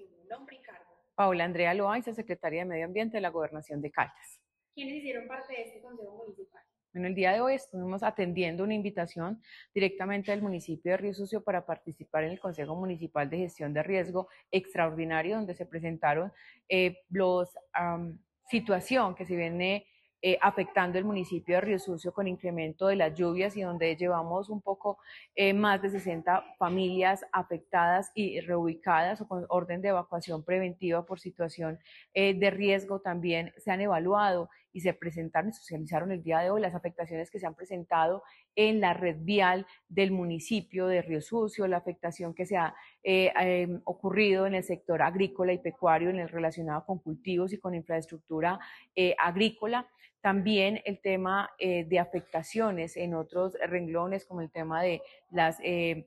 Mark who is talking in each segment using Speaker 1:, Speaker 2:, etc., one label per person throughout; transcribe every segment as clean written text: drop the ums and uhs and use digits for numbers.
Speaker 1: Nombre y cargo.
Speaker 2: Paola Andrea Loaiza, secretaria de Medio Ambiente de la Gobernación de Caldas.
Speaker 1: ¿Quiénes hicieron parte de este Consejo Municipal?
Speaker 2: Bueno, el día de hoy estuvimos atendiendo una invitación directamente del municipio de Río Sucio para participar en el Consejo Municipal de Gestión de Riesgo Extraordinario, donde se presentaron los situación que se viene afectando el municipio de Río Sucio con incremento de las lluvias y donde llevamos un poco más de 60 familias afectadas y reubicadas o con orden de evacuación preventiva por situación de riesgo. También se han evaluado y se presentaron y socializaron el día de hoy las afectaciones que se han presentado en la red vial del municipio de Río Sucio, la afectación que se ha ocurrido en el sector agrícola y pecuario, en el relacionado con cultivos y con infraestructura agrícola. También el tema de afectaciones en otros renglones, como el tema de las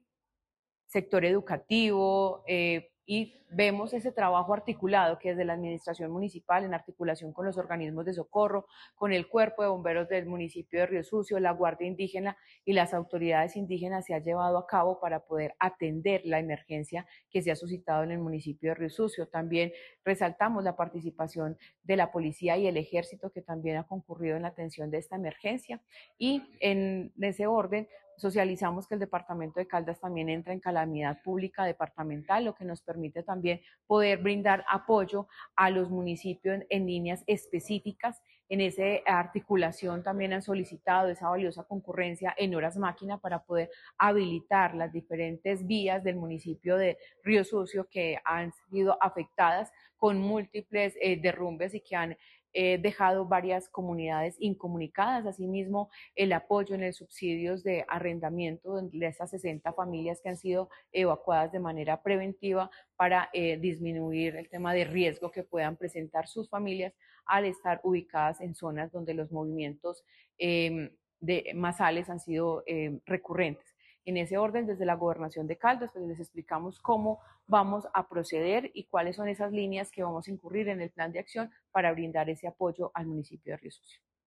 Speaker 2: sector educativo, y vemos ese trabajo articulado que desde la administración municipal, en articulación con los organismos de socorro, con el cuerpo de bomberos del municipio de Río Sucio, la Guardia Indígena y las autoridades indígenas, se ha llevado a cabo para poder atender la emergencia que se ha suscitado en el municipio de Río Sucio. También resaltamos la participación de la policía y el ejército, que también ha concurrido en la atención de esta emergencia, y en ese orden socializamos que el departamento de Caldas también entra en calamidad pública departamental, lo que nos permite también poder brindar apoyo a los municipios en líneas específicas. En esa articulación también han solicitado esa valiosa concurrencia en horas máquina para poder habilitar las diferentes vías del municipio de Río Sucio que han sido afectadas con múltiples derrumbes y que han dejado varias comunidades incomunicadas. Asimismo, el apoyo en el subsidios de arrendamiento de esas 60 familias que han sido evacuadas de manera preventiva para disminuir el tema de riesgo que puedan presentar sus familias al estar ubicadas en zonas donde los movimientos masales han sido recurrentes. En ese orden, desde la Gobernación de Caldas, pues les explicamos cómo vamos a proceder y cuáles son esas líneas que vamos a incurrir en el plan de acción para brindar ese apoyo al municipio de Río Sucio.